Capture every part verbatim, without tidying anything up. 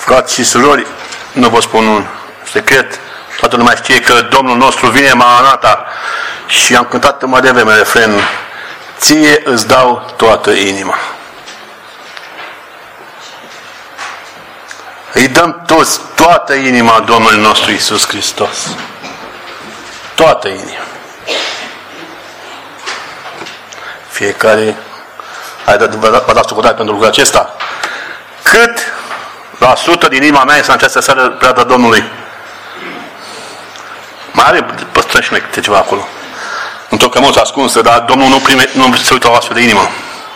Frați și surori, nu vă spun un secret, toată lumea știe că Domnul nostru vine, Maranata, și am cântat mai devreme refrenul: ție îți dau toată inima. Îi dăm toți toată inima Domnului nostru Iisus Hristos. Toată inima. Fiecare, hai de vă dați socoteală pentru lucrul acesta. Cât la sută din inima mea este în această seară preada Domnului? Mai are, păstrăm și noi câte ceva acolo. Într-o cămăță ascunsă, dar Domnul nu, prime, nu se uită la o astfel de inimă.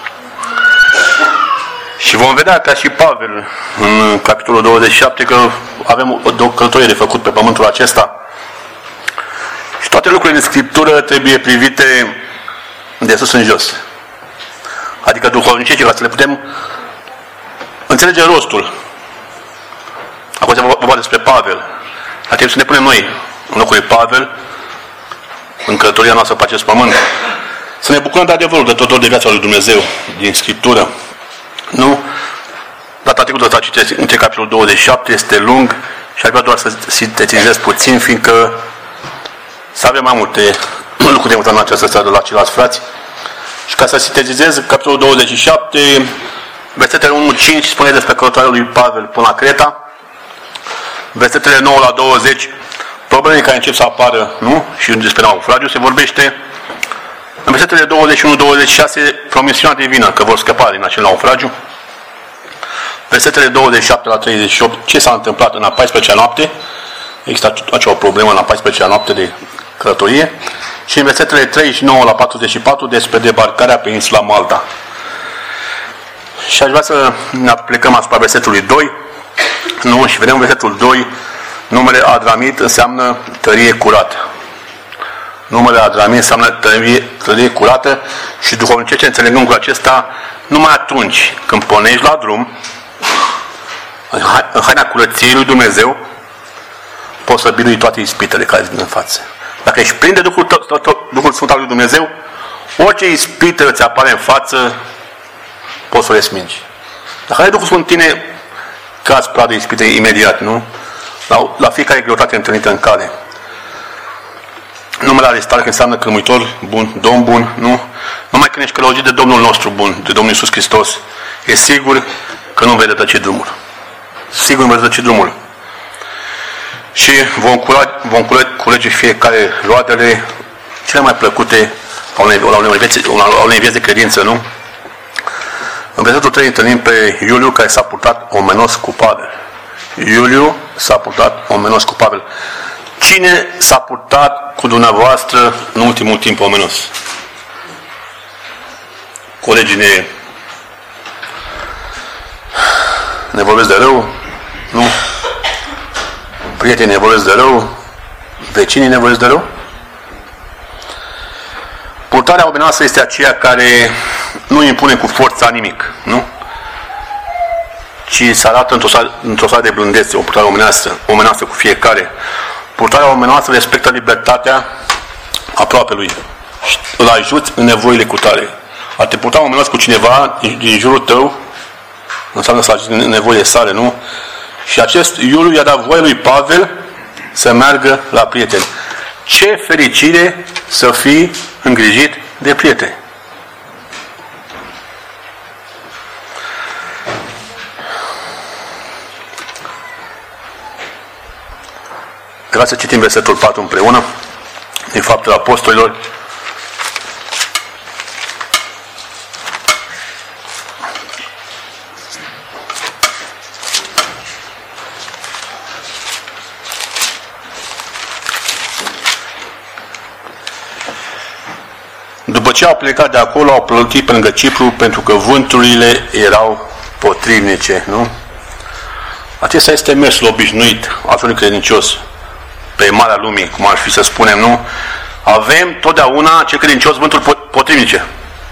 Și vom vedea ca și Pavel în capitolul douăzeci și șapte că avem o, o călătorie de făcut pe pământul acesta. Și toate lucrurile din Scriptură trebuie privite de sus în jos. Adică duhovnicește, ca să le putem înțelege rostul. Acum se vorba despre Pavel. Dar trebuie să ne punem noi în locul lui Pavel, în călătoria noastră pe acest pământ. Să ne bucurăm de adevărul dătător de viața lui Dumnezeu din Scriptură. Nu? Data trecută s-a citit între capitolul douăzeci și șapte, este lung și ar vrea doar să sintetizez puțin, fiindcă să avem mai multe lucruri de învățat în această seară la ceilalți frați. Și ca să sintetizez, capitolul douăzeci și șapte, versetele unu cinci spune despre călătoria lui Pavel până la Creta. Versetele nouă la douăzeci, problemele care încep să apară, nu? Și despre naufragiu se vorbește. În versetele douăzeci și unu douăzeci și șase, promisiunea divină că vor scăpa din acel naufragiu. Versetele douăzeci și șapte la treizeci și opt, ce s-a întâmplat în a paisprezecea noapte. Există acea problemă în a paisprezecea noapte de călătorie. Și în versetele treizeci și nouă la patruzeci și patru despre debarcarea pe insula Malta. Și aș vrea să ne plecăm asupra versetului doi. Nu? Și vedem versetul doi. Numele Adramit înseamnă tărie curată. Numele Adramit înseamnă tărie, tărie curată și duhovnicește înțelegând cu acesta numai atunci când pornești la drum în haina curăției lui Dumnezeu, poți să birui toate ispitele care vin în față. Dacă ești plin de Duhul, Duhul Sfânt al lui Dumnezeu, orice ispită îți apare în față, poți să o resmingi. Dacă ai Duhul Sfânt în tine, cazi pradă ispite imediat, nu? La, la fiecare greutate întâlnită în cale. Numele Aristarh înseamnă cârmuitor bun, domn bun, nu? Numai când ești călăuzit de Domnul nostru bun, de Domnul Iisus Hristos, e sigur că nu vei rătăci drumul. Sigur nu vei rătăci drumul. Și vom, cura, vom culege fiecare roadele cele mai plăcute a unei, a unei, vieți, a unei vieți de credință, nu? În versetul trei întâlnim pe Iuliu, care s-a purtat omenos cu Pavel. Iuliu s-a purtat omenos cu Pavel. Cine s-a purtat cu dumneavoastră în ultimul timp omenos? Colegii ne, ne vorbesc de rău? Nu? Prietenii ne vorbesc de rău? Vecinii ne vorbesc de rău? Purtarea omenoasă este aceea care nu impune cu forța nimic, nu? Ci se arată într-o stare, într-o stare de blândețe, o purtare omenoasă, omenoasă cu fiecare. Purtarea omenoasă respectă libertatea aproapelui. Îl ajuți în nevoile cu tare. A te purta omenos cu cineva din jurul tău înseamnă să ajuți în nevoile sale, nu? Și acest Iuliu i-a dat voie lui Pavel să meargă la prieteni. Ce fericire să fii îngrijit de prieteni! Vreau să citim versetul patru împreună, din Faptele Apostolilor. După ce au plecat de acolo, au plătit pe lângă Cipru, pentru că vânturile erau potrivnice, nu? Acesta este mersul obișnuit al unui credincios pe marea lumii, cum ar fi să spunem, nu? Avem totdeauna cel credincios vânturi potrivnice.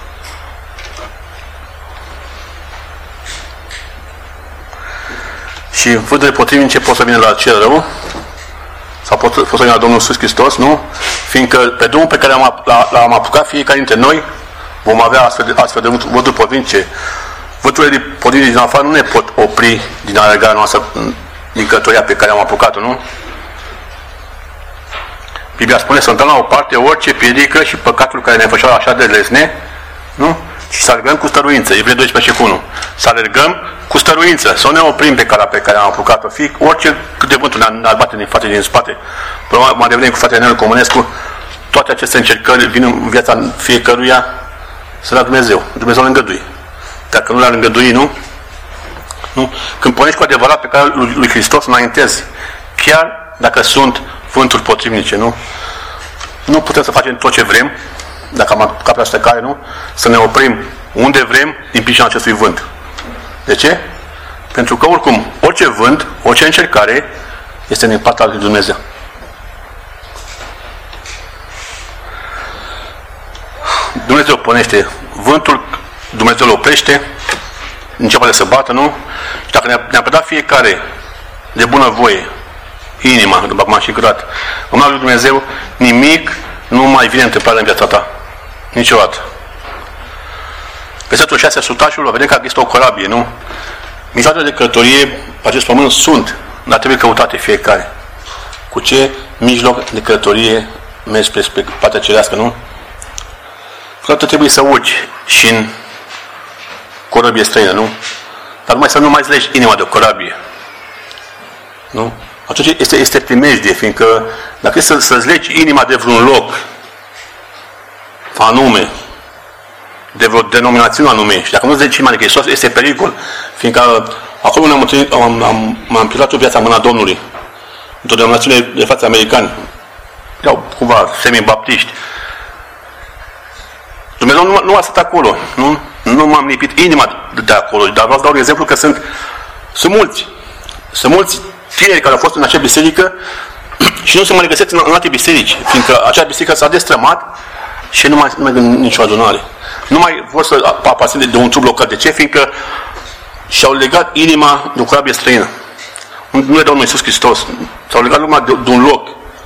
Și vânturile potrivnice pot să vină la cel rău sau pot, pot să vină la Domnul Iisus Hristos, nu? Fiindcă pe drumul pe care l-am, l-am apucat fiecare dintre noi vom avea astfel de, astfel de vânturi potrivnice. Vânturile potrivite din afară nu ne pot opri din alergarea noastră, din călătoria pe care am apucat-o, nu? Biblia spune să dăm la o parte orice piedică și păcatul care ne făceau așa de lesne, nu? Și să alergăm cu stăruință. Evrei doisprezece cu unu. Să alergăm cu stăruință, să nu ne oprim pe calea pe care am apucat-o. Fie orice cât de vântul ne-ar bate din față, din spate. Până mai devenim cu fratele Nelu Comănescu, toate aceste încercări vin în viața fiecăruia să la Dumnezeu. Dumnezeu îl îngăduie. Dacă nu l-ar îngădui, nu? Nu? Când pornești cu adevărat pe calea lui, lui Hristos, înaintezi. Chiar dacă sunt vânturi potrivnice, nu? Nu putem să facem tot ce vrem, dacă am apucat pe această cale, nu? Să ne oprim unde vrem din pricina acestui vânt. De ce? Pentru că oricum, orice vânt, orice încercare este din partea lui Dumnezeu. Dumnezeu pornește vântul, Dumnezeu îl oprește, începe să bată, nu? Și dacă ne-a predat fiecare de bună voie inima, după cum am și curat, în numele lui Dumnezeu, nimic nu mai vine întâmplare în viața ta. Niciodată. Versetul șase, sutașul, vedem că este o corabie, nu? Mijloacele de călătorie pe acest pământ sunt, dar trebuie căutate fiecare. Cu ce mijloc de călătorie mergi spre, spre partea cerească, nu? Câteodată trebuie să urci și în corabie străină, nu? Dar numai să nu mai legi inima de o corabie. Nu? Atunci este, este primejdie, fiindcă dacă să, să-ți legi inima de vreun loc anume, de vreo denominațiune anume, și dacă nu-ți legi inima de Hristos, este pericol, fiindcă acolo ne-am întâlnit, am, am, m-am pilat o viața în mâna Domnului, într-o denominațiune de față americani, erau cumva semi-baptiști. Dumnezeu nu, nu a stat acolo, nu? Nu m-am lipit inima de acolo, dar vreau să dau un exemplu că sunt, sunt mulți, sunt mulți tineri care au fost în acea biserică și nu se mai regăsesc în, în alte biserici, fiindcă acea biserică s-a destrămat și nu mai nu merg în nicio adunare. Nu mai vor să aparține de un trup local. De ce? Fiindcă și-au legat inima de o corabie străină. Nu le dau Domnul Iisus Hristos. S-au legat lumea de, de un loc.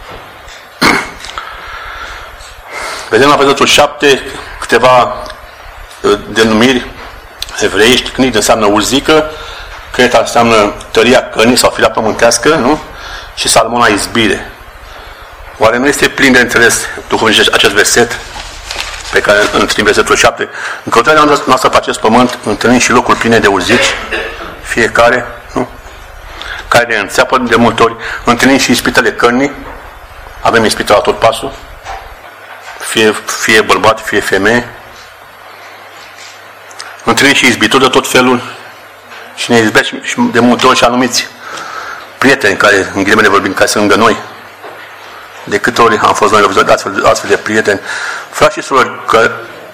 Vedem la versetul șapte câteva uh, denumiri evreiești. Cnid înseamnă urzică, Creta înseamnă tăria cărnii sau firea pământească, nu? Și Salmona izbire. Oare nu este plin de înțeles duhovnicești acest verset pe care îl întâlnim versetul șapte? În căutarea noastră pe acest pământ întâlnim și locul pline de urzici, fiecare, nu? Care ne înțeapă de multe ori. Întâlnim și ispitele cărnii. Avem ispită la tot pasul. Fie, fie bărbat, fie femeie. Întâlnim și izbituri de tot felul. Și ne izbesc și de multe ori și anumiți prieteni care, în ghilimele vorbind, care sunt lângă noi. De câte ori am fost noi de astfel, astfel de prieteni. Frați și surori, că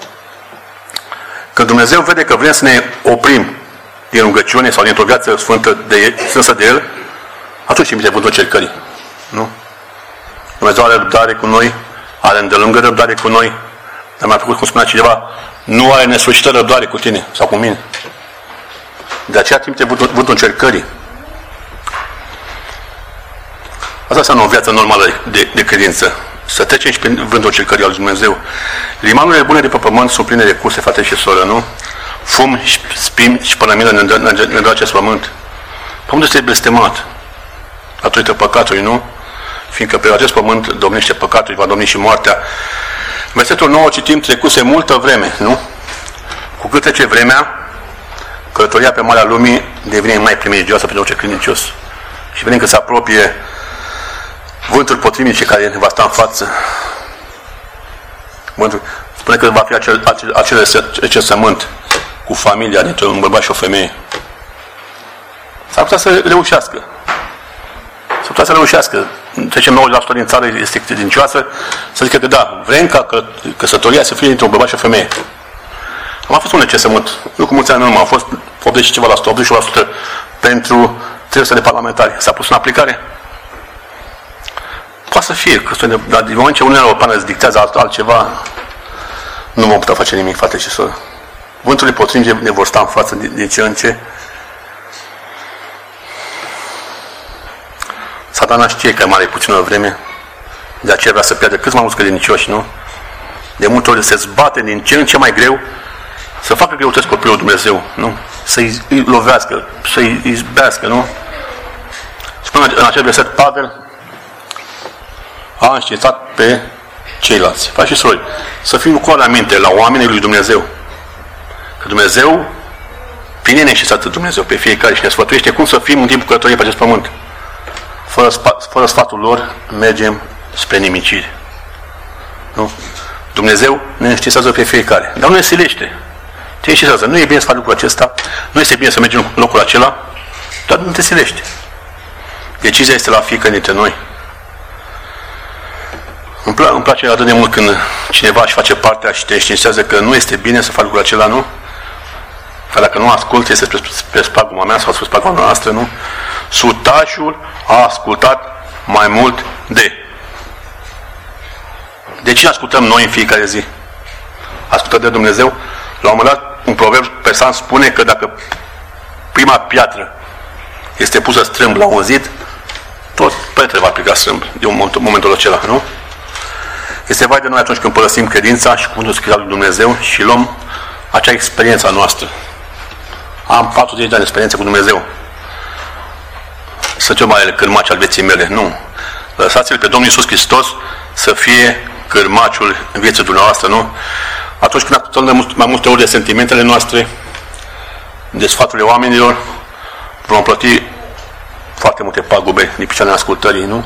când Dumnezeu vede că vrem să ne oprim din rugăciune sau dintr-o viață sfântă de, strânsă de El, atunci îmi vântul cercării. Nu? Dumnezeu are răbdare cu noi, are îndelungă răbdare cu noi, dar mi-a plăcut cum spunea cineva, nu are nesfârșită răbdare cu tine sau cu mine. De aceea trimite vântul încercării. Asta înseamnă o viață normală de, de credință. Să trecem și prin vântul încercării al lui Dumnezeu. Limanurile bune de pe pământ sunt pline de curse, frate și soră, nu? Fum, spim și pălămilă ne dă, ne dă acest pământ. Pământul este blestemat datorită păcatului, nu? Fiindcă pe acest pământ domnește păcatul, va domni și moartea. Versetul nouă citim, trecuse multă vreme, nu? Cu cât trece vremea, călătoria pe Marea Lumii devine mai primejdioasă pentru orice credincios. Și vedem că se apropie vântul potrivnice care ne va sta în față. Vântul, spune că va fi acel, acel, acel recensământ cu familia dintre un bărbat și o femeie. S-ar putea să reușească. S-ar putea să reușească. Trecem nouăzeci la sută din țară este credincioasă, să zică că da, vrem ca căsătoria să fie dintre un bărbat și o femeie. Am fost un recensământ, nu cu mulți ani în urmă, a fost optzeci și ceva la sută, optzeci și unu la sută pentru trei sute de parlamentari. S-a pus în aplicare? Poate să fie, că dar din moment ce Uniunea Europeană îți dictează alt, altceva, nu vom putea face nimic, frate și soră. Vânturile potrivnice ne vor sta în față din, din ce în ce. Satana știe că mai are puțină vreme, de aceea vrea să pierde cât mai mulți credincioși, nu? De multe ori se zbate din ce în ce mai greu să facă greutăți copilul Dumnezeu, nu? să-i lovească, să-i izbească, nu? Spune în acel verset, Pavel a înștiințat pe ceilalți. Frați și surori, să fim cu la minte la oamenii lui Dumnezeu. Că Dumnezeu, prin ei ne înștiințat Dumnezeu pe fiecare și ne sfătuiește cum să fim în timpul călătoriei pe acest pământ. Fără, fără sfatul lor, mergem spre nimicire. Nu? Dumnezeu ne înștiințează pe fiecare. Dar nu ne silește. Te înștiințează. Nu e bine să faci lucrul acesta, nu este bine să mergem în locul acela, dar nu te silește. Decizia este la fiecare dintre noi. Îmi, pla- îmi place atât de mult când cineva își face partea și te înștiințează că nu este bine să faci lucrul acela, nu? Că dacă nu asculți, este spre spaguma mea sau spre spaguma noastră, nu? Sutașul a ascultat mai mult de. De cine ascultăm noi în fiecare zi? Ascultăm de Dumnezeu? La un moment dat, un proverb persan spune că dacă prima piatră este pusă strâmb la un zid, tot pietre va plica strâmb de un moment, momentul acela, nu? Este vai de noi atunci când părăsim credința și cuvântul scris al lui Dumnezeu și luăm acea experiență a noastră. Am patruzeci de ani de experiență cu Dumnezeu. Să cel mai cârmaci al vieții mele. Nu. Lăsați-L pe Domnul Iisus Hristos să fie cârmaciul în vieții dumneavoastră, nu? Atunci când ascultăm mai multe ori de sentimentele noastre, de sfaturile oamenilor, vom plăti foarte multe pagube din pricina ascultării, nu?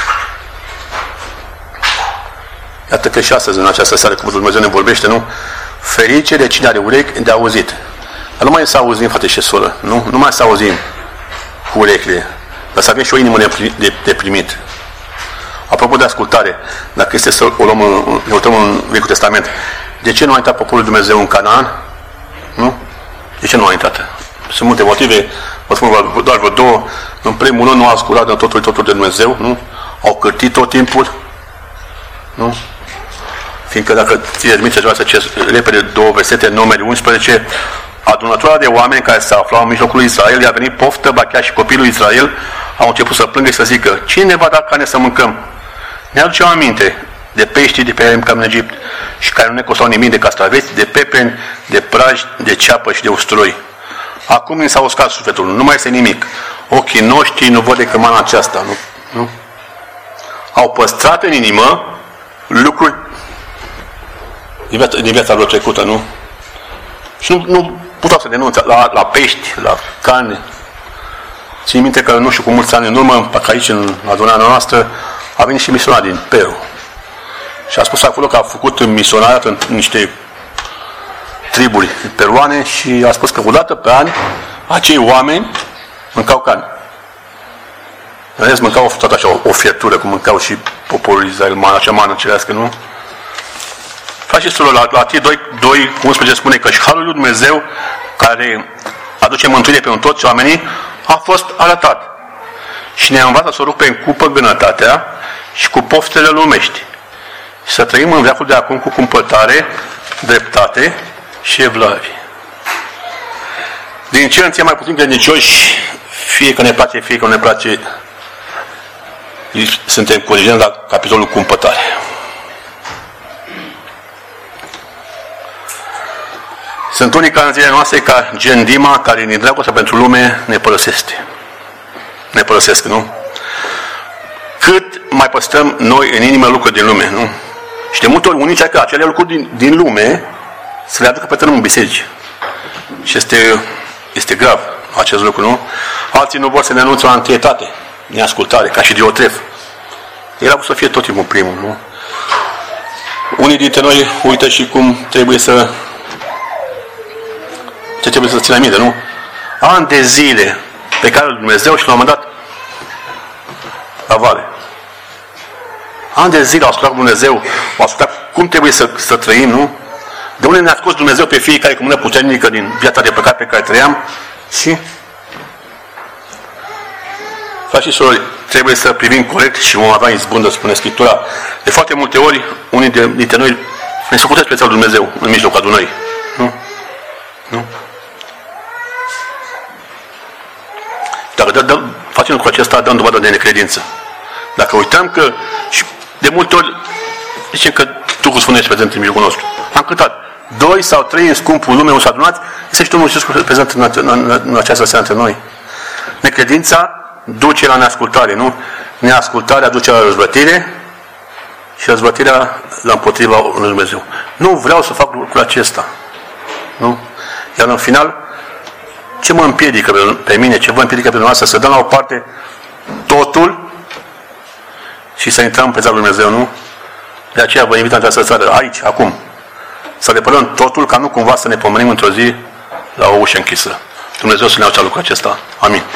Iată că și astăzi, în această seară, cuvântul Dumnezeu ne vorbește, nu? Ferice de cine are urechi de auzit. Dar nu mai să auzim, frate și soră, nu? Nu mai să auzim cu urechile, dar să avem și o inimă de, de primit. Apropo de ascultare, dacă este să o luăm, ne uităm în Vechiul Testament, de ce nu a intrat poporul Dumnezeu în Canaan? Nu? De ce nu a intrat? Sunt multe motive, vă spun doar vreo două. În primul rând, nu au ascultat în totul, totul de Dumnezeu, nu? Au cârtit tot timpul, nu? Fiindcă dacă ți-e admite ceva să citesc repede două versete, Numeri unsprezece, adunătura de oameni care se aflau în mijlocul lui Israel, i-a venit poftă, ba chiar și copilul Israel au început să plângă și să zică, cine ne va da carne să mâncăm? Ne aducem aminte de peștii de pe care am în Egipt și care nu ne costau nimic, de castraveți, de pepeni, de praji, de ceapă și de usturoi. Acum mi s-a uscat sufletul, nu mai este nimic. Ochii noștri nu văd decât mana aceasta, nu? nu? Au păstrat în inimă lucruri din viața, din viața lor trecută, nu? Și nu, nu puteau să denunțe la, la pești, la carne. Țin minte că, nu știu, cu mulți ani în urmă, aici, în adunarea noastră, a venit și misionar din Peru. Și a spus acolo că a făcut misionariat în niște triburi peruane și a spus că o dată pe an acei oameni mâncau carne. În rest mâncau tot așa o, o fiertură, cum mâncau și poporul Israel, mana, acea mană cerească, nu? Faceți-l la, la Tir doi, unsprezece spune că și harul lui Dumnezeu, care aduce mântuire pentru toți oamenii, a fost arătat. Și ne învață să o rupem cu păgânătatea și cu poftele lumești. Și să trăim în veacul de acum cu cumpătare, dreptate și evlavie. Din ce în ce mai puțin credincioși, fie că ne place, fie că nu ne place, suntem corigenți la capitolul cumpătare. Sunt unii ca în zilele noastre, ca gen Dima, care din dragostea pentru lume ne părăsește. Ne părăsesc, nu? Cât mai păstrăm noi în inimă lucruri din lume, nu? Și de multe ori unii că acele lucruri din, din lume să le aducă pe tărâm în biserici. Și este, este grav acest lucru, nu? Alții nu vor să denunțe o antietate, neascultare, ca și Diotref. El a vrut să fie tot timpul primul, nu? Unii dintre noi uită și cum trebuie să ce trebuie să țină minte, nu? Ani de zile pe care Dumnezeu și la un moment dat la vale. Ani de zile au ascultat Dumnezeu, au ascultat cum trebuie să, să trăim, nu? De unde ne-a scos Dumnezeu pe fiecare cu mână puternică din viața de păcat pe care trăiam și frați și surori, trebuie să privim corect și vom avea izbândă, spune Scriptura. De foarte multe ori, unii dintre noi ne socotesc pe țarul Dumnezeu în mijlocul adunării. Nu? Nu? Dacă dă, dă, facem lucrul acesta, dăm dovadă de necredință. Dacă uităm că, și de multe ori, zicem că Duhul Sfânt este prezent în mijlocul nostru. Am cântat, doi sau trei în scumpul lume, o să adunați, este și Domnul Iisus prezent în, în, în această seară între noi. Necredința duce la neascultare, nu? Neascultarea duce la răzbătire și răzbătirea la împotriva lui Dumnezeu. Nu vreau să fac lucrul acesta. Nu? Iar în final, ce mă împiedică pe mine, ce vă împiedică pe dumneavoastră, să dăm la o parte totul și să intrăm în prezența lui Dumnezeu, nu? De aceea vă invit în această seară, aici, acum, să depărăm totul, ca nu cumva să ne pomenim într-o zi la o ușă închisă. Dumnezeu să ne iau lucrul acesta. Amin.